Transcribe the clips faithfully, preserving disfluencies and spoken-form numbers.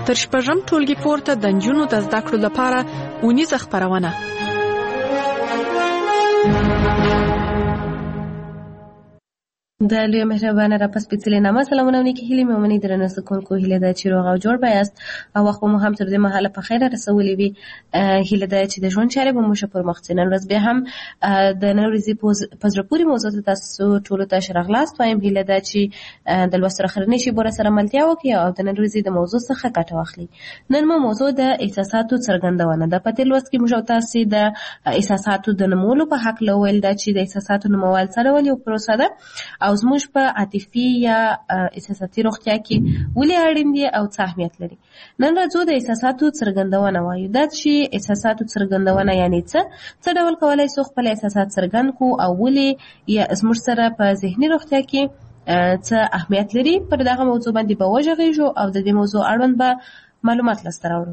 تر شپږم ټولګي پورته د نجونو د زده کړو لپاره اونیزه خپرونه. د لوی مهربانه را پس سپېڅلې نامه سلامونه ونیکي هیلې مې ومني درنو زدهکوونکو هیله ده چې روغ او جوړ به یاست او وخت مو هم تر دې مهاله په خیر رسولې وي. هیله ده چې د ژوند چارې به مو ښه پر مخ ځي. نن ورځ بیا هم د نن ورځې په زړه پورې موضوع ته تاسو ټولو ته ښه راغلاست وایم. هیله ده چې د لوستلو اخرنۍ شېبو راسره ملتیا وکړي او د نن ورځې د موضوع څخه ګټه واخلي. نن مو موضوع د احساساتو څرګندونه ده. په تېر لوست کې موږ او تاسې د احساساتو د نومولو په هکله وویل ده چې د احساساتو نومول څه ډول یو پروسه ده او زموږ په عاطفي یا احساساتي روغتیا کې ولې اړین دي او څه اهمیت لري. نن راځو د احساساتو څرګندونه وایو. دا چې احساساتو څرګندونه یعنی څه څه ډول کولای شو خپل احساسات څرګند کړو او ولې یا زموږ سره په ذهني روغتیا کې څه اهمیت لري. پر دغه موضوع باندې به وغږیږو او د دې موضوع اړوند به معلومات لاسته راوړو.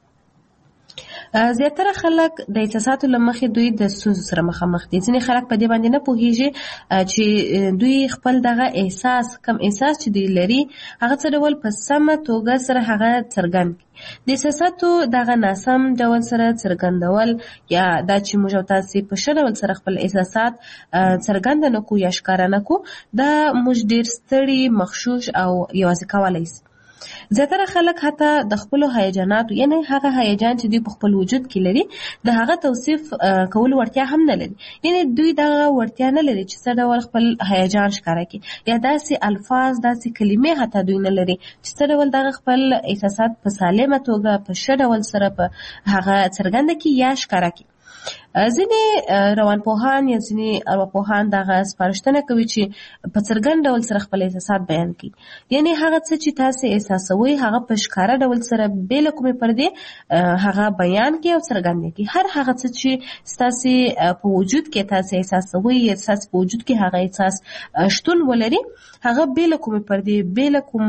زیاتره خلک د احساساتو له مخې دوی د ستونزو سره مخامخ دي. ځینې خلک په دې باندې نه پوهیږي چې دوی خپل دغه احساس کم احساس چې دوی لري هغه څه ډول په سمه توګه سره هغه څرګند کړي. د احساساتو دغه ناسم ډول سره څرګندول یا دا چې موږ او تاسې په ښه ډول سره خپل احساسات څرګند نه کړو یا ښکاره نه کړو دا موږ ډېر ستړي مغشوش او یوازې کولی شي. زیاتره خلک حتی د خپل هیجاناتو یعنی هغه هیجان چې دوی په خپل وجود کې لري د هغه توصیف کول وړتیا هم نه لري. یعنی دوی دغه وړتیا نه لري چې څه ډول خپل هیجان ښکاره کړي یا داسې الفاظ داسې کلمې حتی دوی نه لري چې څه ډول دغه خپل احساسات په سالمه توګه په ښه ډول سره په هغه څرګنده کړي یا ښکاره کړي. ځینې روانپوهان یا ځینې ارواپوهان دغه سپارښتنه کوي چې په څرګند ډول سره خپل احساسات بیان کړي. یعنی هغه څه چې تاسې احساسوئ هغه په ښکاره ډول سره بې له کومې پردې هغه بیان کړي او څرګند کړي. هر هغه څه چې ستاسې په وجود کې تاسې احساسوئ یا ستاسې په وجود کې هغه احساس شتون ولري هغه بې له کومې پردې بې له کوم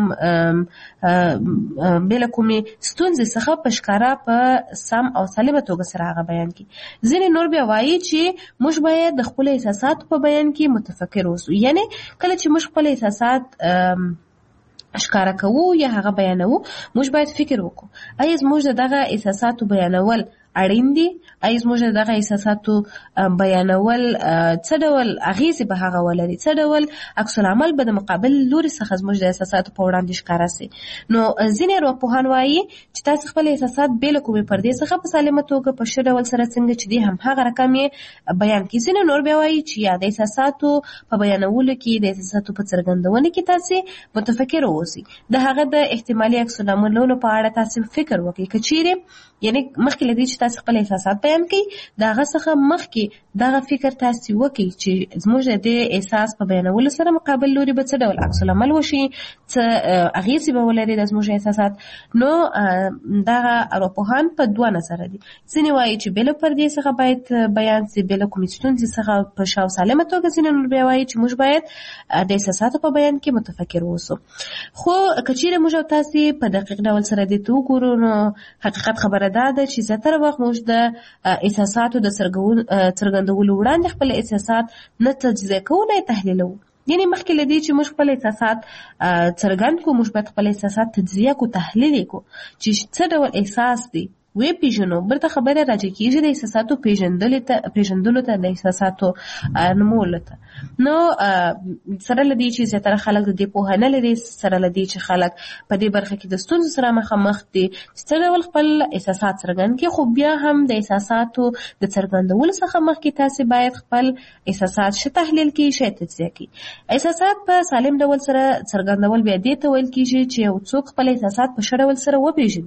بې له کومې ستونزې څخه په ښکاره په سم او سالمه توګه سره هغه بیان کړي. ځینې نور بیا وایي چې موږ باید د خپل احساساتو په بیان کې متفکر اوسو. یعنی کله چې موږ خپل احساسات ښکاره کوو یا هغه بیانوو موږ باید فکر وکړو آیا زموږ دغه احساساتو بیانول اړین دي؟ آیا زموږ دغه احساساتو بیانول څه ډول اغیزې به هغه ولري؟ څه ډول عکس العمل به د مقابل لوري څخه زموږ د احساساتو په وړاندې ښکاره سي؟ نو ځینې ارواپوهان وایي چې تاسې خپل احساسات بې له کومې پردې څخه په سالمه توګه په ښه ډول سره څنګه چې دي هم هغه رقم یې بیان کړي. ځینې نور بیا وایي چې یا د احساساتو په بیانولو کې د احساساتو په څرګندونه کې تاسې متفکر اوسئ. د هغه د احتمالي عکس العملونو په اړه تاسې فکر وکړئ. که چیرې یعنی مخکې له دې چې تاسې خپل احساسات بیان کړئ د هغه څخه مخکې دغه فکر تاسې وکړئ چې زموږ د دې احساس په بیانولو سره مقابل لوري به څه ډول عکس العمل وشي، څه اغیزې به ولري د زموږ احساسات. نو دغه ارواپوهان په دوه نظره دي. ځینې وایي چې بې له پردې څخه باید بیان سي، بې له کومې ستونزې څخه په ښه او سالمه توګه. ځینې نور بیا وایي چې موږ باید د احساساتو په بیان کې متفکر اوسو. خو که چیرې موږ او تاسې په دقیق ډول سره دې ته وګورو نو حقیقت خبره دا ده چې زیاتره وخت موږ د احساساتو د څرګندولو وړاندې خپل احساسات نه تجزیه کوو نه یې تحلیلوو. یعنې مخکې له دې چې موږ خپل احساسات څرګند کړو موږ باید خپل احساسات تجزیه کړو، تحلیل یې کړو چې څه ډول احساس دی وی پیژنو. برته خبره راځي کېږي د احساساتو پیژندلو ته پیژندلو ته د احساساتو نومولو ته. نو سره له دې چې زیاتره خلک د دې پوهه نه لري، سره له دې چې خلک په دې برخه کې د ستونزو سره مخامخ دي چې څه ډول خپل احساسات څرګند کړي، خو بیا هم د احساساتو د څرګندولو څخه مخکې تاسې باید خپل احساسات ښه تحلیل کړئ، ښه تجزیه کړئ. احساسات په سالم ډول سره څرګندول بیا دې ته ویل کېږي چې یو څوک خپل احساسات په ښه ډول سره وپېژني،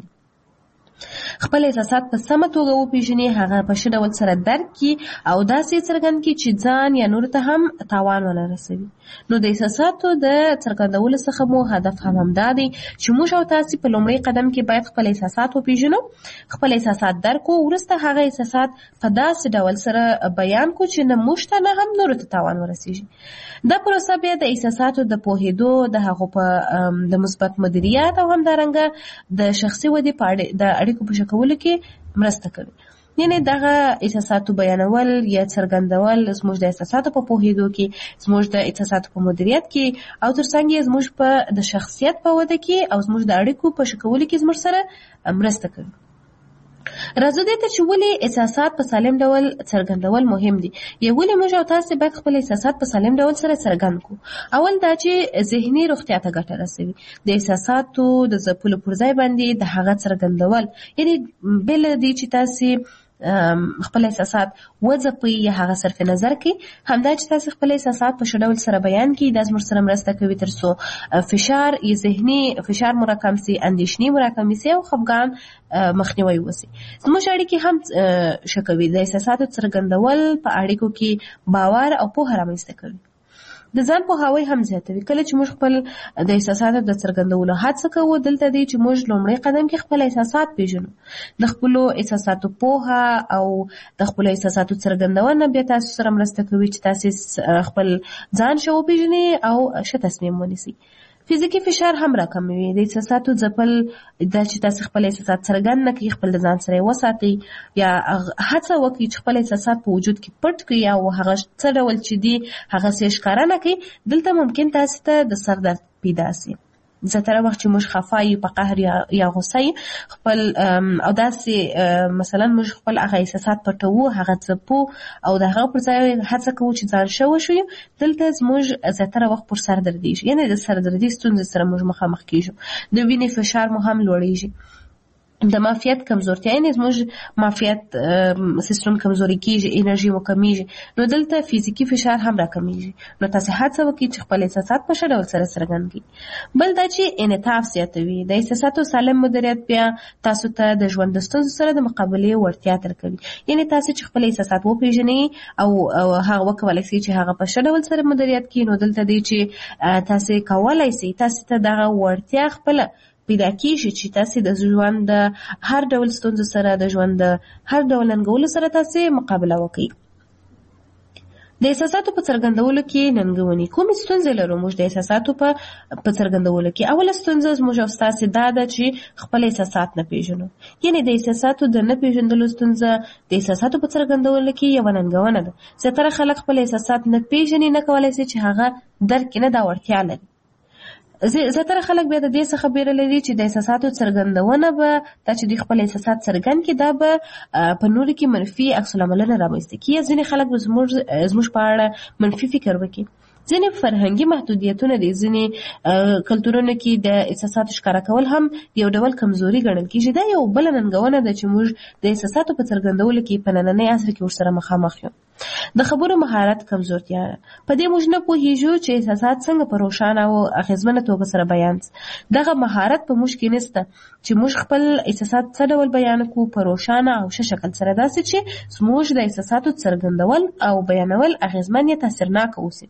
خپل احساسات په سمه توګه وپېژني، هغه په ښه ډول سره درک کړي او داسې څرګند کړي چې ځان یا نورو ته هم تاوان ونه رسوي. نو د احساساتو د څرګندولو څخه مو هدف هم همدا دی چې موږ او تاسې په لومړي قدم کې باید خپل احساسات وپېژنو، خپل احساسات درک کړو، وروسته هغه احساسات په داسې ډول سره بیان کړو چې نه موږ ته نه هم نورو ته تاوان ورسېږي. دا پروسه بیا د احساساتو د پوهېدو، د هغو په د مثبت مدیریت او همدارنګه د شخصي ودې په د اړیکو په ښه کولو کې مرسته کوي. یعنی دغه احساساتو بیانول یا څرګندول زموږ د احساساتو په پوهېدو کې، زموږ د احساساتو په مدیریت کې او ترڅنګ یې زموږ په د شخصیت په وده کې او زموږ د اړیکو په ښه کولو کې زموږ سره مرسته کوي. راځو دې ته چې ولې احساسات په سالم ډول څرګندول مهم دي، یا ولې موږ او تاسې باید خپل احساسات په سالم ډول سره څرګند کړو. اول دا چې ذهني روغتیا ته ګټه رسوي. د احساساتو د ځپلو پر ځای باندې د هغه څرګندول، یعنی بې له دې چې تاسې خپل احساسات وځپئ یا هغه صرف نظر کړئ، همدا چې تاسې خپل احساسات په ښه ډول سره بیان کړئ، دا زموږ سره مرسته کوي تر څو فشار یا ذهني فشار مو راکم سي، اندېښنې مو راکمې سي او خفګان مخنیوی وسي. زموږ اړیکې هم ښه کوي. د احساساتو څرګندول په اړیکو کې باور او پوهه رامنځته کوي. د ځان پوهاوی هم زیاتوي. کله چې موږ خپل د احساساتو د څرګندولو هڅه کوو، دلته دی چې موږ لومړی قدم کې خپل احساسات پیژنو. د خپلو احساساتو پوهه او د خپلو احساساتو څرګندونه بیا تاسو سره مرسته کوي چې تاسې خپل ځان ښه وپیژنئ او ښه تصمیم ونیسئ. فزیکي فشار هم راکموي. د احساساتو ځپل دا چې تاسې خپل احساسات څرګند نه کړئ، خپل د ځان سره یې وساتئ یا هڅه وکړئ چې خپل احساسات په وجود کې پټ کړئ او هغه څه ډول چې دي هغسې یې ښکاره نه کړئ. دلته ممکن تاسې ته د سر درد پیدا سي. زیاتره وخت چې موږ خفه یو، په قهر یا غوسه یو، خپل او داسې مثلا موږ خپل هغه احساسات پټوو، هغه ځپو او د هغه پر ځای هڅه کوو چې ځان ښه وښیو، دلته زموږ زیاتره وخت پر سر دردېږي. یعنې د سر دردي ستونزې سره موږ مخامخ کېږو. د وینې فشار مو هم لوړېږي. د معافیت کمزورتیا، یعنې زموږ معافیت سیستم کمزوري کېږي، انرژي مو کمیږي. نو دلته فزیکي فشار هم راکمیږي. نو تاسې هڅه وکړئ چې خپل احساسات په ښه ډول سره څرګند کړئ. بل دا چې انعطاف زیاتوي. د احساساتو سالم مدیریت بیا تاسو ته د ژوند د ستونزو سره د مقابلې وړتیا درکوي. یعنې تاسې چې خپل احساسات وپېژنئ او هغه وکولی شئ چې هغه په ښه ډول سره مدیریت کړئ، نو دلته دی چې تاسې کولی شئ، تاسې ته دغه وړتیا خپله پیدا کېږي چې تاسې د ژوند د هر ډول ستونزو سره، د ژوند د هر ډول ننګولو سره تاسې مقابله وکړئ. د احساساتو په څرګندولو کې ننګونې. کومې ستونزې لرو موږ د احساساتو په په څرګندولو کې؟ اوله ستونزه زموږ او ستاسې دا ده چې خپل احساسات نه پېژنو. یعنې د احساساتو د نه پېژندلو ستونزه د احساساتو په څرګندولو کې یوه ننګونه ده. زیاتره خلک خپل احساسات نه پېژني، نه کولی شي چې هغه درک کړي، نه دا وړتیا لري. زیاتره خلک بیا د دې څخه بیره لري چې د احساساتو څرګندونه به دا چې دوی خپل احساسات څرګند کړي، دا به په نورو کې منفي عکس العملونه رامنځته کړي. ځینې خلک به زموږ زموږ په اړه منفي فکر وکړي. ځینې فرهنګي محدودیتونه دي. ځینې کلتورونو کې د احساساتو ښکاره کول هم یو ډول کمزوري ګڼل کېږي. دا یو بله ننګونه ده چې موږ د احساساتو په څرګندولو کې په نننۍ عصر کې ورسره مخامخ یو. د خبرو مهارت کمزورتیا. په دې موږ نه پوهېږو چې احساسات څنګه په روښانه او اغېزمنه توګه سره بیان شي. دغه مهارت په موږ کې نشته چې موږ خپل احساسات څه ډول بیان کړو په روښانه او ښه شکل سره، داسې چې زموږ د احساساتو څرګندول او بیانول اغېزمن یا تاثیرناکه اوسي.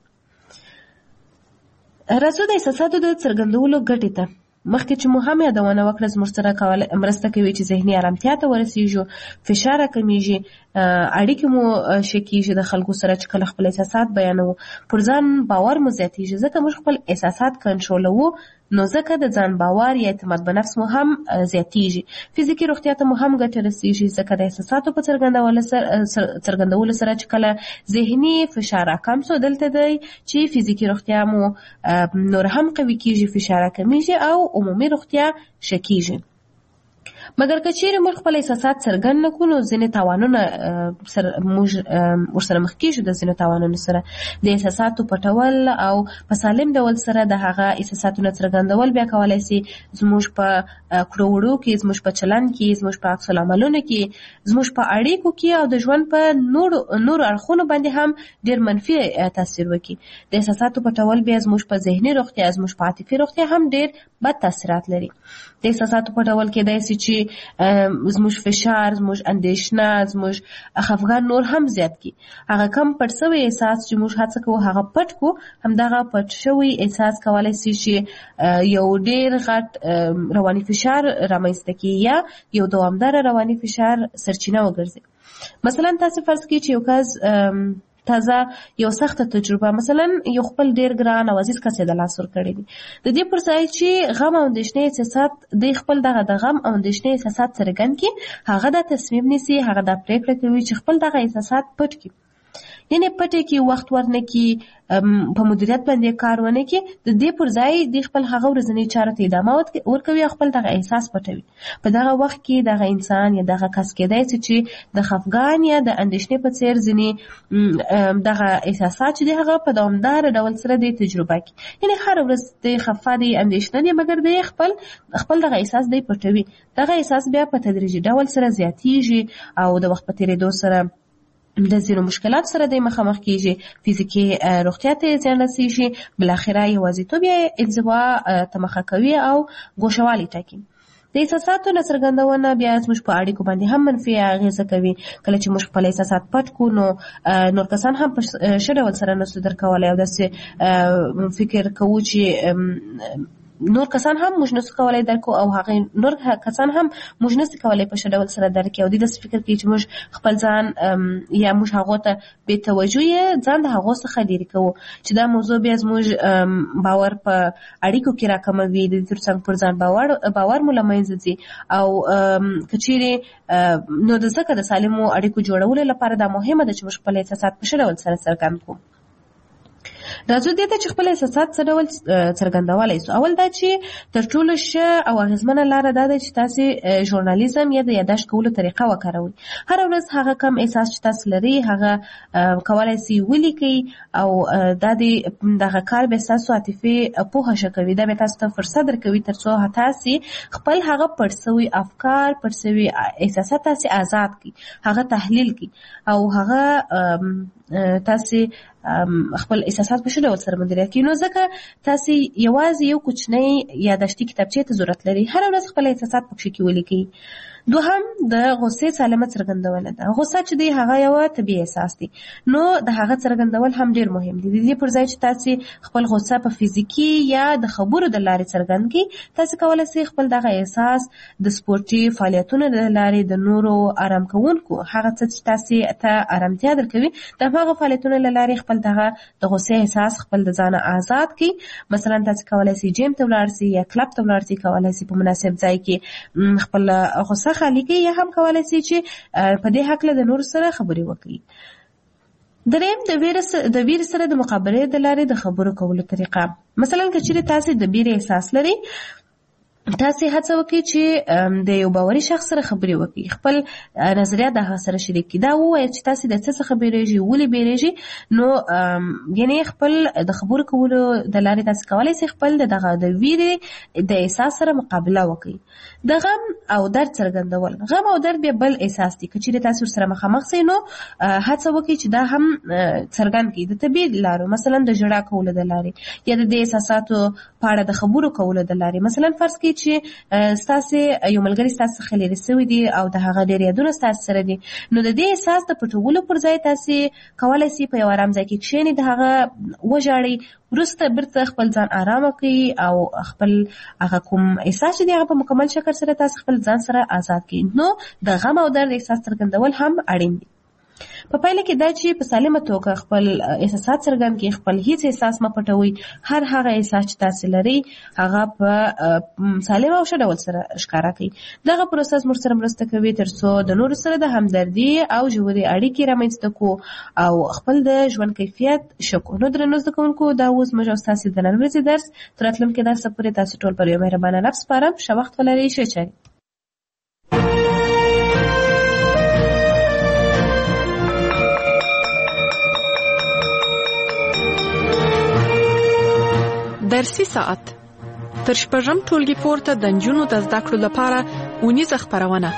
راځو د احساساتو د څرګندولو ګټې ته. مخکې چې مو هم یادونه وکړه، زموږ سره مرسته کوي چې ذهني ارامتیا ته ورسېږو، فشار راکمیږي، اړیکې مو ښه کېږي د خلکو سره چې کله خپل احساسات بیانوو، پر ځان باور مو زیاتېږي. ځکه موږ خپل احساسات کنټرولوو، نو ځکه د ځان باور یا اعتماد په نفس مو هم زیاتېږي. فزیکي روغتیا ته مو هم ګټه رسېږي، ځکه د احساساتو په څرګندولو سره څرګندولو سره چې کله ذهني فشار راکم شو، دلته دی چې فزیکي روغتیا مو نور هم قوي کېږي، فشار راکمیږي او عمومي روغتیا ښه کېږي. مګر که چیرې موږ خپل احساسات څرګند نه کړو، نو ځینې تاوانونه سره موږ ورسره مخ کېږو. د ځینو تاوانونو سره د احساساتو پټول او په سالم ډول سره د هغه احساساتو نه څرګندول بیا کولی شي زموږ په کړو وړو کې، زموږ په چلند کې، زموږ په عکس العملونو کې، زموږ په اړیکو کې او د ژوند په نورو نورو اړخونو باندې هم ډېر منفي تاثیر وکړي. د احساساتو پټول بیا زموږ په ذهني روغتیا، زموږ په عاطفي روغتیا هم ډېر بد تاثیرات لري. د احساساتو پټول کېدای شي چې زموږ فشار، زموږ اندېښنه، زموږ خفګان نور هم زیات کړي. هغه کم پټ شوی احساس چې موږ هڅه کوو هغه پټ کړو، همدغه پټ شوی احساس کولی شي چې یو ډېر غټ رواني فشار رامنځته کړي یا یو دوامداره رواني فشار سرچینه وګرځي. مثلا تاسې فرض کړئ چې یو کس تازه یو سخته تجربه، مثلا یو خپل ډیر ګران او عزیز کس د لاس ورکړی دي، د دې پر ځای چې غم او اندېښنې احساسات د خپل دغه د غم او اندېښنې احساسات څرګند کړي، هغه دا تصمیم نیسي، هغه دا پریکړه کوي چې خپل دغه احساسات پټ کړي، یعنی پټې کې وخت ورنه کې په مدیریت باندې کار ونه کې، د دې پر ځای د خپل هغه ورځنی چارو ته ادامه ورکوي او خپل دغه احساس پټوي. په دغه وخت کې دغه انسان یا دغه کس کېدای شي چې د خفګان یا د اندېښنې په څیر ځینې دغه احساسات چې د هغه په دوامدار ډول سره د تجربه کوي، یعنی هر ورځ د خفه دی اندېښنه دی، مګر د خپل خپل دغه احساس دی پټوي. دغه احساس بیا په تدریجي ډول سره زیاتیږي او د وخت په تیریدو سره د ځینو مشکلات سره د مخامخ کیږي، فزیکي روغتیا ته زیان رسیږي، بلاخره یوازیتوب یا انزوا ته مخه کوي او ګوښهوالي ټاکي. د احساساتو نه څرګندونه بیا زموږ په اړیکو باندې هم منفي اغیزه کوي. کله چې موږ خپل احساسات پټ کړو نو نور کسان هم په ښه ډول سره نشو درک کولی او داسې فکر کوو چې نور کسان هم موږ نسو کولای درکو او هغه نور کسان هم موږ نسو کولای په ښه ډول سره درک او د دې فکر کوي چې موږ خپل ځان یا موږ هغه ته بې توجهي ځان د هغه څخه لرې کوو، چې دا موضوع بیا زموږ باور په اړیکو کې راکموي، د ترڅنګ پر ځان باور باور مو له منځه ځي او کچېرې نو د ځکه د سالمو اړیکو جوړولو لپاره دا مهمه ده چې موږ خپل احساسات په ښه ډول سره څرګند کړو. راځو دې ته چې خپل احساسات څه ډول څرګندولی سو. اول دا چې تر ټولو ښه او اغېزمنه لاره دا ده چې تاسې ژورنالیزم یا د یاداشت کولو طریقه وکاروئ. هره ورځ هغه کم احساس چې تاسو لرئ هغه کولی سئ ولیکئ او دا د دغه کار به ستاسو عاطفې پوهه ښه کوي، دا به تاسو ته فرصت درکوي تر څو تاسې خپل هغه پټ سوي افکار پټ سوي احساسات تاسې آزاد کړئ، هغه تحلیل کړئ او هغه تاسې خپل احساسات په ښه ډول سره مدیریت کړئ. نو ځکه تاسې یوازې یو کوچنی یاداشتي کتابچې ته ضرورت لرئ، هره ورځ خپل احساسات پکښې کې ولیکئ. دوهم د غصې سالمه څرګندونه ده. غصه چې دی هغه یو طبیعي احساس دی، نو د هغه څرګندول هم ډیر مهم دي. د دې پر ځای چې تاسې خپل غصه په فزیکي یا د خبرو د لارې څرګند کړئ، تاسې کولی شئ خپل دغه احساس د سپورتي فعالیتونو د لارې د نورو آرام کوونکو هغه څه چې تاسې ته آرامتیا درکوي د هماغه فعالیتونو له لارې خپل دغه د غصې احساس خپل د ځانه آزاد کړئ. مثلا تاسې کولی شئ جیم ته ولاړ شئ یا کلب ته ولاړ شئ، کولی شئ په مناسب ځای کې خپل غصه خالی کړئ، یا هم کولی شئ چې په دې هکله د نورو سره خبرې وکړئ. دریم د ویرې سره د مقابلې د لارې د خبرو کولو طریقه. مثلا که چیرې تاسې د ویرې احساس لرئ، تاسې هڅه وکړئ چې د یو باوري شخص سره خبرې وکړئ، خپل نظریات د هغه سره شریک کړئ، دا ووایئ چې تاسې د څه څخه بیریږئ، ولې بیریږئ. نو یعنې خپل د خبرو کولو د لارې تاسې کولی شئ خپل دغه د ویرې د احساس سره مقابله وکړئ. د غم او درد څرګندول. غم او درد بیا بل احساس دی، که چیرې تاسې ورسره مخامخ شئ نو هڅه وکړئ چې دا هم څرګند کړئ د طبیعي لارو، مثلا د ژړا کولو د لارې یا د دې احساساتو په اړه د خبرو کولو د لارې. مثلا فرض کړئ چې ستاسې یو ملګری ستاسو څخه لرې سوی دی او د هغه ډېر یادونه ستاسو سره دي، نو د دې احساس د پټولو پر ځای تاسې کولی شئ په یو ارام ځای کې کښېنئ، د هغه وژاړئ، وروسته بیرته خپل ځان آرامه کړئ او خپل هغه کوم احساس چې دی هغه په مکمل شکل سره تاسو خپل ځان سره آزاد کړئ. نو د غم او درد احساس څرګندول هم اړین دي. په پایله کې دا چې په سالمه توګه خپل احساسات څرګند کړئ، خپل هیڅ احساس مه پټوئ، هر هغه احساس چې تاسې لرئ هغه په سالمه او ښه ډول سره ښکاره کړئ. دغه پروسه زموږ سره مرسته کوي تر څو د نورو سره د همدردي او ژورې اړیکې رامنځته کړو او خپل د ژوند کیفیت ښه کړو. نو درنو زده کوونکو، دا اوس موږ او ستاسې د نن ورځې درس تر راتلونکي درسه پورې تاسو ټول پر یو مهربانه رب سپارم. ښه وخت ولرئ، ښه چارې. درسي ساعت تر شپږم ټولګي پورته د نجونو د زده کړو لپاره اونیزه خپرونه.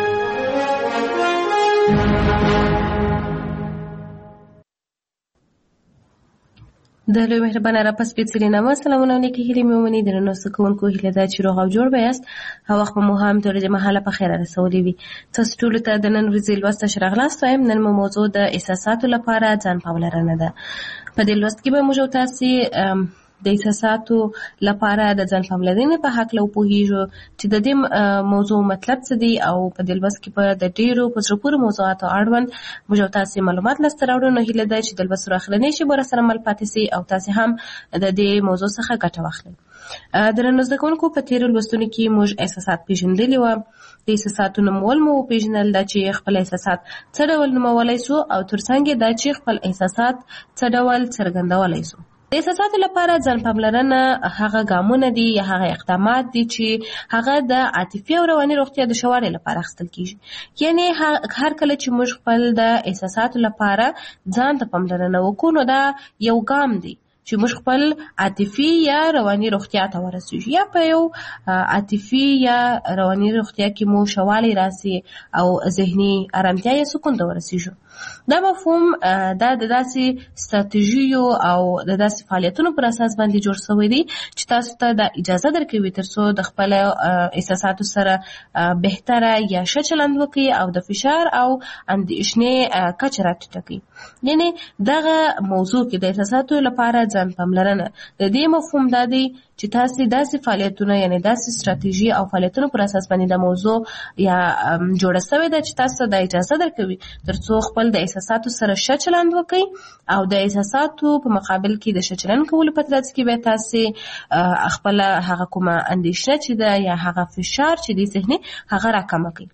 د لوی مهربانه را پس سپېڅلي نامه سلامونه علیکم. هیلې مې ومني درنو زده کوونکو، هیله ده چې روغ او جوړ به یاست او وخت به مو هم تر دې مهاله په خیر رسولی وي. تاسو ټولو ته د نن ورځې لوست ته ښه راغلاست وایم. نن مو موضوع د احساساتو لپاره ځان پاملرنه ده. په دې لوست کې به موږ او تاسې د احساساتو لپاره د ځان پاملرنې په حق له وپوهیږو چې د دې موضوع مطلب څه دی او په دې لوست کې په د ډیرو په زړه پورې موضوعاتو اړوند موږ تاسو معلومات لاسته راوړو. نو هیله ده چې د لوست راخلنې شي بر سره مل پاتې سي او تاسو هم د دې موضوع څخه ګټه واخلئ. درنو زده کوونکو په تیرو لوستونو کې موږ احساسات پیژندلي وو. د احساساتو نومول مو پیژنل دا چې خپل احساسات څه ډول نومولای سو او ترڅنګ دا چې خپل احساسات څه ډول څرګندولای سو. د احساساتو لپاره ځان پاملرنه هغه ګامونه دي یا هغه اقدامات دي چې هغه د عاطفي او رواني روغتیا د ښه والي لپاره اخیستل کیږي. یعنی هر کله چې موږ خپل د احساساتو لپاره ځان ته پاملرنه وکړو نو دا یو ګام دی چې موږ خپل عاطفي یا رواني روغتیا ته ورسیږو یا په یو عاطفي یا رواني روغتیا کې مو ښه والی راسي او ذهني ارامتیا یا سکون ته ورسیږو. دا مفهوم دا د داسې ستراتیژیو او د داسې فعالیتونو پر اساس باندې جوړ شوی دی چې تاسو ته د اجازه درکوي ترڅو د خپل احساساتو سره بهتره یا ښه چلند وکړي او د فشار او اندېښنې کچه راټیټه کړي. یعنی دغه موضوع کې د احساساتو لپاره ځان پاملرنه د دې مفهوم دا دی چې تاسو داسې فعالیتونه یعنی داسې ستراتیژي او فعالیتونو پر اساس باندې د موضوع یا جوړه شوې ده چې تاسو د اجازه درکوي ترڅو خپل د احساساتو سره ښه چلند وکړي او د احساساتو په مقابل کې د ښه چلند کولو په ترڅ کې به تاسو خپل هغه کومه اندېښنه چې ده یا هغه فشار چې دی ذهني هغه راکمه کړئ.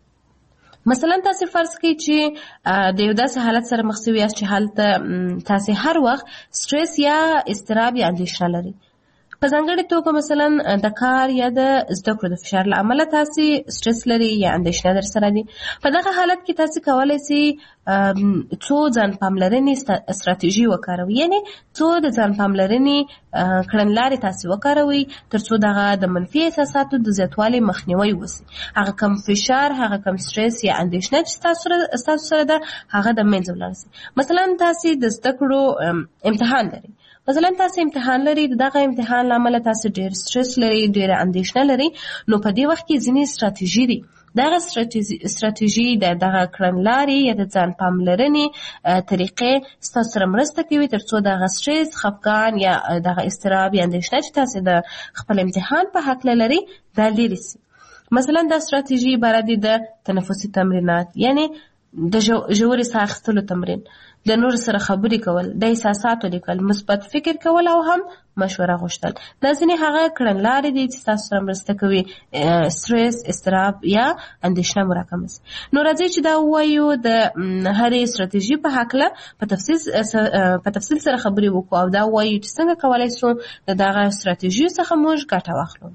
مثلا تاسو فرض کړئ چې د یو داسې حالت سره مخ شوي یاست چې هلته تاسو هر وخت سټرس یا اضطراب یا اندېښنه لرئ. په ځانګړې توګه مثلا د کار یا د زده کړو د فشار له امله تاسو سټرس لري یا اندېښنه در سره دي. په دغه حالت کې تاسو کولی شئ څو ځان پاملرنې ستراتیژي وکاروئ. یعنی څو د ځان پاملرنې کړنلارې تاسو وکاروئ ترڅو دغه د منفي احساساتو د زیاتوالي مخنیوی وشي. هغه کم فشار، هغه کم سټرس یا اندېښنه چې تاسو تاسو سره ده هغه د منځه ولاړ شي. مثلا تاسو د زده کړو امتحان لرئ. مثلا تاسو امتحان لري دغه امتحان لامل تاسو ډیر سټرس لري، ډیر اندېښنه لري. نو په دې وخت کې ځینې ستراتیژي دي. دغه ستراتیژي د دغه کړنلارې یا د ځان پاملرنې طریقې ستاسو سره مرسته کوي ترڅو دغه سټرس، خفګان یا دغه اضطراب یا اندېښنه چې تاسو د خپل امتحان په هکله لري دا لرې شي. مثلا دا ستراتیژي عبارت دي د تنفسي تمرینات، یعنی د ژورې ساه اخیستلو تمرین، د نور سره خبرې کول، د احساساتو لیکل، مثبت فکر کول او هم مشوره غوښتل. دا ځینې هغه کړنلارې دي چې تاسو سره مرسته کوي سټرس، اضطراب یا اندېښنه مو راکمه شي. نو راځئ چې دا ووایو د هرې ستراتیژي په هکله په تفصیل په تفصیل سره خبرې وکړو او دا ووایو چې څنګه کولی شو د دغه ستراتیژیو څخه موږ ګټه واخلو.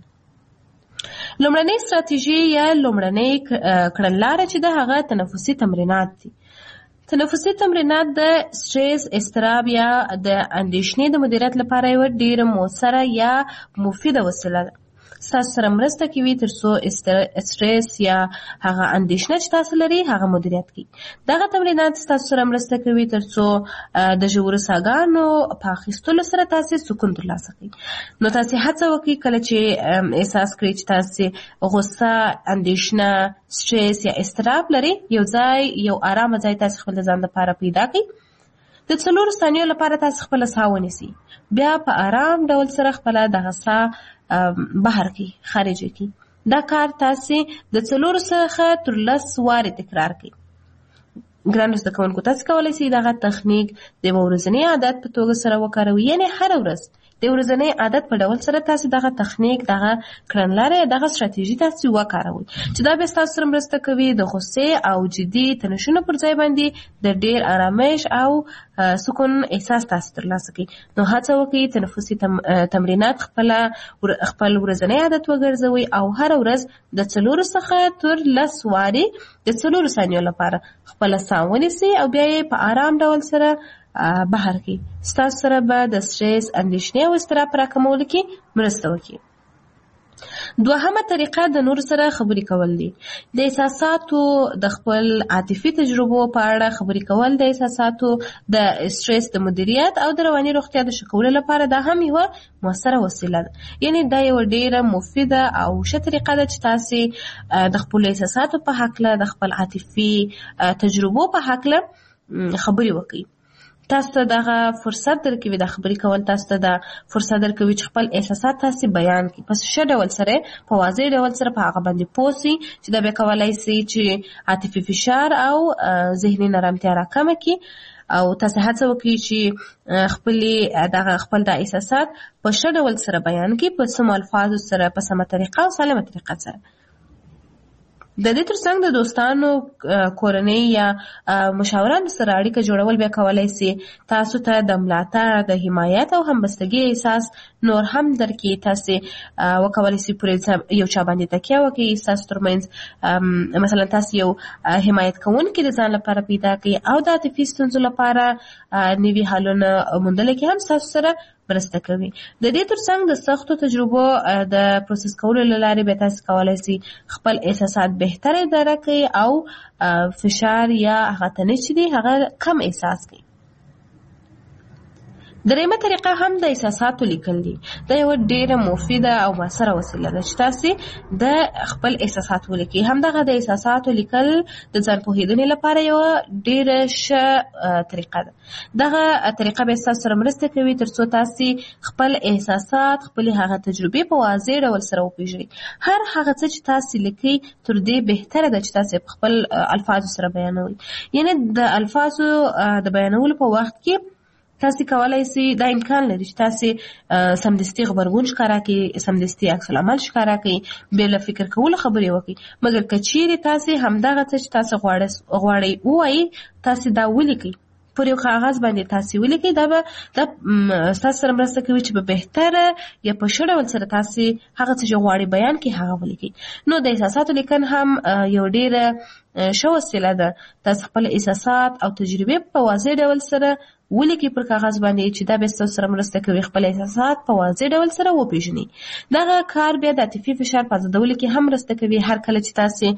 لومړنۍ ستراتیژي یا لومړنۍ کړنلاره چې د هغه تنفسي تمرینات دي. تنفسي تمرینات د سټرس، اضطراب یا د اندېښنې د مدیریت لپاره یوه ډېره مؤثره یا مفیده وسیله ده. ستاسو سره مرسته کوي ترڅو سټرس یا هغه اندېښنه چې تاسو لري هغه مدیریت کړئ. دغه تمرینات ستاسو سره مرسته کوي ترڅو د ژورو ساګانو په اخیستلو سره تاسو سکون ترلاسه کړئ. نو تاسو هڅه وکړئ کله چې احساس کړئ چې تاسو غوسه، اندېښنه، سټرس یا اضطراب لري، یو ځای یو آرامه ځای تاسو خپل ځان لپاره پیدا کړئ. د څلورو ثانیو لپاره تاسو خپل ساه ونیسئ. بیا په آرام ډول سره خپل دغه ساه بهر کی خارج کی. دا کار تاسو د څلورو څخه تر لس وارې تکرار کړئ. ګرانو زده کوونکو تاسو کولی شئ دغه تخنیک د یوه ورځني عادت په توګه سره وکاروئ. یعنې هره ورځ د ورځني عادت په ډول سره تاسو دغه تخنیک، دغه کړنلارې، دغه ستراتیژي تاسو وکاروئ چې دا به ستاسو سره مرسته کوي د غوسې او جدي تنشونو پر ځای باندې د ډېر آرامش او سکون احساس تاسو ترلاسه کړئ. نو هڅه وکړئ تنفسي تم تمرینات خپل خپل ورځنی عادت وګرځوئ او هره ورځ د څلورو څخه تر لس وارې د څلورو ثانیو لپاره خپل ساه ونیسئ او بیا یې په آرام ډول سره بهر کی. ستاسو سره به د سټرس، اندېښنې او اضطراب په راکمولو کې مرسته وکړي. دوهمه طریقه د نورو سره خبرې کول دي. د احساساتو د خپل عاطفي تجربو په اړه خبرې کول د احساساتو د سټرس د مدیریت او د رواني روغتیا د ښه کولو لپاره دا هم یوه مؤثره وسیله ده. یعنې دا یوه ډېره مفیده او ښه طریقه ده چې تاسې د خپلو احساساتو په هکله، د خپل عاطفي تجربو په هکله خبرې وکړئ. تاسو ته دغه فرصت درکوي د خبرې کول، تاسو ته د فرصت درکوي چې خپل احساسات تاسو بیان کړئ په ښه ډول سره، په واضح ډول سره په هغه باندې پوه سئ چې دا به کولای شي چې عاطفي فشار او ذهني نرمتیا راکمه کړي او تاسو هڅه وکړئ چې خپل دغه خپل د احساسات په ښه ډول سره بیان کړئ په سمو الفاظو سره، په سمه طریقه او سالمه طریقه سره. د دې ترڅنګ د دوستانو، کورنۍ یا مشاورانو سره اړیکه جوړول بیا کولای شي تاسو ته د ملاتړ، د حمایت او همبستګۍ احساس نور هم درکړي. تاسو وکولای شئ پر یو چا باندې تکیه وکړئ، تاسو ترمنځ مثلا تاسو یو حمایت کوونکی د ځان لپاره پیدا کړئ او د عاطفي ستونزو لپاره نوي حلونه موندل کې هم تاسو سره مرسته کوي. د دې ترڅنګ د سختو تجربو د پروسس کولو له لارې به تاسو کولای شئ خپل احساسات بهتر اداره کړئ او فشار یا هغه تنش چې دی هغه کم احساس کړئ. درېیمه طریقه هم د احساساتو لیکل دي. دا یو ډیره مفیده او مؤثره وسیله ده چې تاسو د خپل احساسات ولیکئ. همدغه د احساساتو لیکل د ځان پوهېدنې لپاره یو ډیره ښه طریقه ده. دغه طریقه به تاسو سره مرسته کوي ترڅو تاسو خپل احساسات، خپل هغه تجربې په واضح ډول سره وپېژنئ. هر هغه څه چې تاسو لیکئ تر دې بهتره ده چې تاسو خپل الفاظو سره بیانوئ. یعنی د الفاظو د بیانولو په وخت کې تاسو کولای شئ، دا امکان لري چې تاسو سمدستي غبرګون ښکاره کړئ، سمدستي عکس العمل ښکاره کړئ، بې له فکر کولو خبرې وکړئ. مګر که چیرې تاسو همدغه څه چې تاسو غواړئ ووایئ تاسو دا ولیکئ، پر یو کاغذ باندې تاسو ولیکئ. دا به دا تاسو سره مرسته کوي چې په بهتره یا په ښه ډول سره تاسو هغه څه چې غواړئ بیان کړئ هغه ولیکئ. نو د احساساتو لیکن هم یو ډیره ښه وسیله ده. تاسو خپل احساسات او تجربې په واضح ډول سره ولیکئ پر کاغذ باندې چې دا به تاسو سره مرسته کوي خپل احساسات په واضح ډول سره وپېژنئ. دغه کار بیا د عاطفي فشار په ازادولو کې هم مرسته کوي. هر کله چې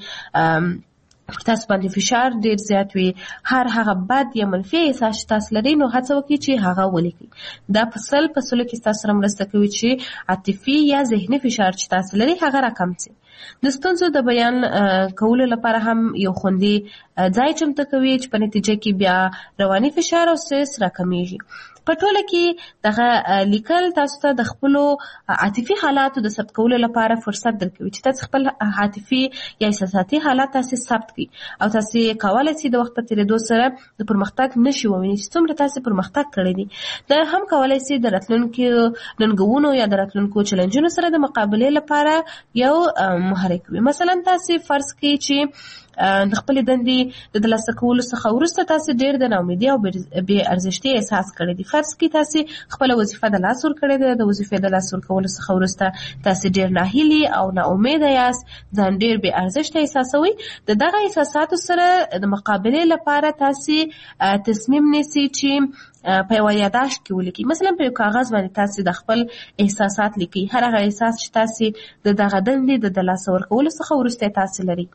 تاسو تاسو باندې فشار ډیر زیات وي، هر هغه بد یا منفي احساس چې تاسو لرئ نو هڅه وکړئ چې هغه ولیکئ. دا په سل په سلو کې تاسو سره مرسته کوي چې عاطفي یا ذهني فشار چې تاسو لرئ هغه راکم شي. د ستونزو د بیان کولو لپاره هم یو خوندي ځای چمتو کوي چې په نتیجه کې بیا رواني فشار او سټرس راکمیږي. په ټوله کې دغه لیکل تاسو ته د خپلو عاطفي حالاتو د ثبت کولو لپاره فرصت درکوي چې تاسو خپل عاطفي یا احساساتي حالات تاسو ثبت کړئ او تاسو کولای شئ د وخت په تیریدو سره د پرمختګ نښې ووینئ چې څومره تاسو پرمختګ کړی دی. دا هم کولای شئ د راتلونکو ننګونو یا د راتلونکو چیلنجونو سره د مقابلې لپاره یو محرک وي. مثلا تاسو فرض کړئ چې د خپل دندې د ترلاسه کولو څخه وروسته تاسو ډېر د ناامیدۍ او بې ارزښتۍ احساس کړی دی. فرض کړئ تاسو خپله وظیفه د لاس ورکړې ده، د وظیفې د لاس ورکولو څخه وروسته تاسو ډېر ناهیلي او ناامیده یاست، ځان ډېر بې ارزښته احساسوئ. د دغه احساساتو سره د مقابلې لپاره تاسو تصمیم نیسئ چې په یوه یاداشت کې ولیکئ. مثلا په یو کاغذ باندې تاسو د خپل احساسات لیکئ، هر هغه احساس چې تاسو د دغه دندې د ترلاسه ورکولو څخه وروسته تاسو لرئ.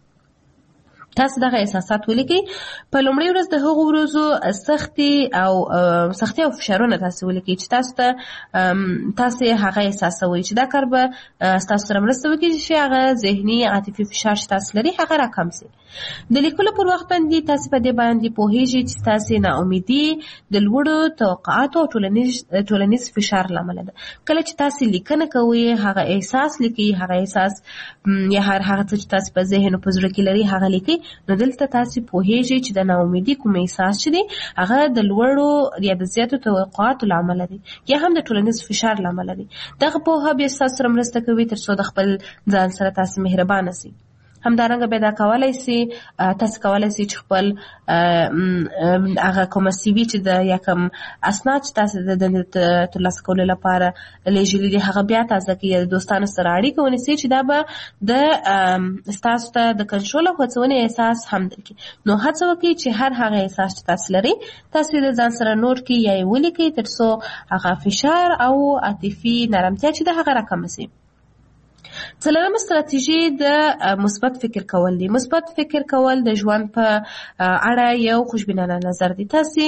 تاسو دغه احساسات ولیکئ. په لومړۍ ورځ د هغو ورځو سختي او سختي او فشارونه تاسو ولیکئ چې تاسو ته تاسو هغه احساسوئ چې دا کار به تاسو سره مرسته وکړي چې هغه ذهني عاطفي فشار چې تاسو لري هغه راکم شي. د لیکلو پر وخت باندې تاسو په دې باندې پوهیږئ چې تاسو ناامیدي د لوړو توقعاتو او ټولنیز ټولنیز فشار لامل ده. کله چې تاسو لیکنه کوئ هغه احساس لیکئ، هغه احساس یا هر هغه څه چې تاسو په ذهن او په زړه کې لري هغه لیکئ. نو دلته تاسو پوهیږئ چې د ناامیدي کوم احساس چې دی هغه د لوړو یا د زیاتو توقعاتو لامل دی یا هم د ټولنیز فشار لامل دی. دغه پوهه بیا تاسو سره مرسته کوي ترڅو د خپل ځان سره تاسو مهربانه شئ. همدارنګه به دا کولای شي تاسو کولای شئ چې خپل هغه کومه سی وي چې د یا کوم اسناد چې تاسو د دندې ترلاسه کولو لپاره لیږلي دي هغه بیا تازه کړئ. د دوستانو سره اړیکه ونیسئ چې دا به د ستاسو ته د کنټرول او هڅونې احساس هم درکړي. نو هڅه وکړئ چې هر هغه احساس چې تاسو لرئ تاسو د ځان سره نوٹ کړئ یا یې ولیکئ ترڅو هغه فشار او عاطفي نرمتیا چې د هغه راکمه شي. څلورمه ستراتیژي د مثبت فکر کول دی. مثبت فکر کول د ژوند په اړه یو خوشبینانه نظر دی. تاسو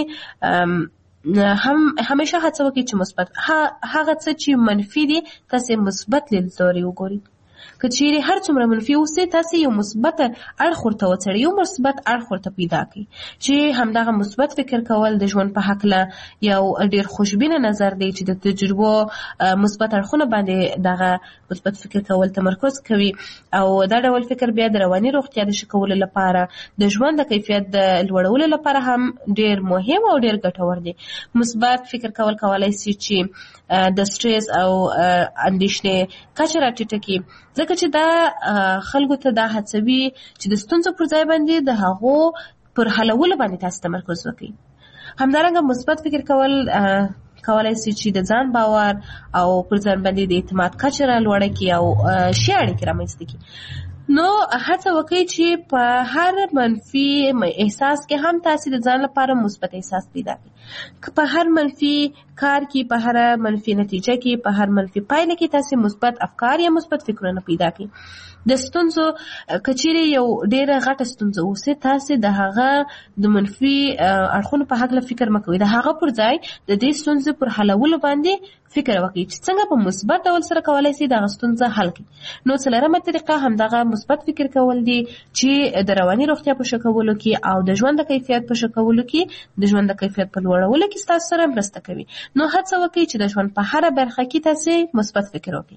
هم همیشه هڅه وکړئ چې مثبت هغه څه چې منفي دي تاسو مثبت لیدلوري وګورئ. که چیرې هر څومره منفي اوسئ تاسې یو مثبت اړخ ورته وڅېړئ، یو مثبت اړخ ورته پیدا کړئ چې همدغه مثبت فکر کول د ژوند په هکله یو ډېر خوشبینه نظر دی چې د تجربو مثبت اړخونه باندې دغه مثبت فکر کول تمرکز کوي او دا ډول فکر بیا د رواني روغتیا د ښه کولو لپاره د ژوند د کیفیت د لوړولو لپاره هم ډېر مهم او ډېر ګټور دی. مثبت فکر کول کولی شي چې د سټریس او اندېښنې کچه راټیټه کړي، ځکه چې دا خلکو ته دا هڅوي چې د ستونزو پر ځای باندې د هغو پر حلولو باندې تاسو تمرکز وکړئ. همدارنګه مثبت فکر کول کولای شي چې د ځان باور او پر ځان باندې د اعتماد کچه رالوړه کړي او ښې اړیکې رامنځته کړي. نو هڅه وکړئ چې په هر منفي احساس کې هم تاسې د ځان لپاره مثبت احساس پیدا کړئ. که په هر منفي کار کې، په هر منفي نتیجه کې، په هر منفي پایله کې تاسې مثبت افکار یا مثبت فکرونه پیدا کړئ. د ستونزو که چیرې یو ډېره غټه ستونزه اوسي، تاسې د هغه د منفي اړخونو په هکله فکر مه کوئ، د هغه پر ځای د دې ستونزې پر حلولو باندې فکر وکړئ چې څنګه په مثبت ډول سره کولی شئ دغه ستونزه حل کړئ. نو څلورمه طریقه همدغه مثبت فکر کول دي چې د رواني روغتیا په ښه کولو کې او د ژوند د کیفیت په ښه کولو کې، د ژوند د کیفیت په لوړولو کې ستاسو سره مرسته کوي. نو هڅه وکړئ چې د ژوند په هره برخه کې تاسې مثبت فکر وکړئ.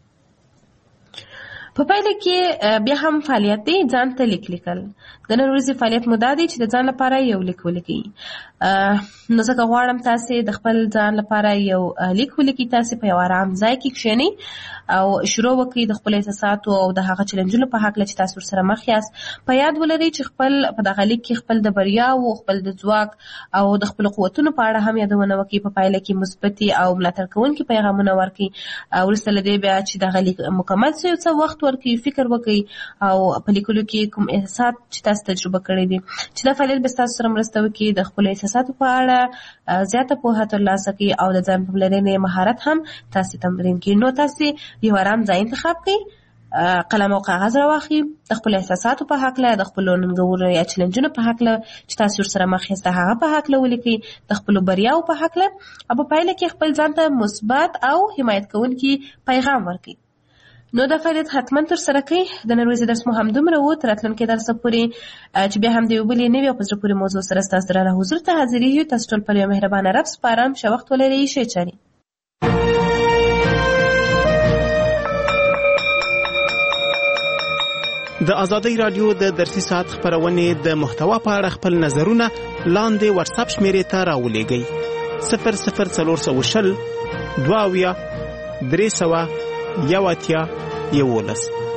په پایله کې بیا هم فعالیت دی ځان ته لیک لیکل. د نن ورځې فعالیت مو دا دی چې د ځان لپاره یو لیک ولیکئ. نو ځکه غواړم تاسې د خپل ځان لپاره یو لیک ولیکئ. تاسې په یو آرام ځای کې کښېنئ او شروع وکړئ د خپلو احساساتو او د هغه چلنجونو په هکله چې تاسو ورسره مخ یاست. په یاد ولرئ چې خپل په دغه لیک کې خپل د بریاوو، خپل د ځواک او د خپلو قوتونو په اړه هم یادونه وکړئ. په پایله کې مثبتې او ملاتړ کوونکي پیغامونه ورکړئ. وروسته له دې بیا چې دغه لیک مکمل شي، یو څه وخت ورکړئ، فکر وکړئ او په لیکلو کې کوم احساسات چې تاسو تجربه کړي دي، چې دا فعالیت به ستاسو سره مرسته وکړي د خپلو احساساتو په اړه زیاته پوهه ترلاسه کړي او د ځان پاملرنې مهارت هم تاسې تمرین کړي. نو تاسې یو آرام ځای انتخاب کړئ، قلم او کاغذ راواخلئ، د خپلو احساساتو په هکله، د خپلو ننګونو یا چلنجونو په هکله چې تاسو ورسره مخ یاست هغه په هکله ولیکئ، د خپلو بریاوو په هکله، او په پایله کې خپل ځان ته مثبت او حمایت کوونکي پیغام ورکړئ. نو دا فعالیت حتما تر سره کړئ. د نن ورځې درس مو همدومره و. تر راتلونکي درسه پورې چې بیا هم د یو بلې نوې او په زړه پورې موضوع سره ستاسو درانه حضور ته حاضرېږو. تاسو ټول پر یو مهربانه رب سپارم. ښه وخت ولرئ. ښې چارې. د ازادۍ راډیو د درسي ساعت خپرونې د محتوا په اړه خپل نظرونه لاندې واتساپ شمیرې ته راولېږئ. صفر صفر څلور سوه شل دوه اویا درې سوه یو اتیا یولس.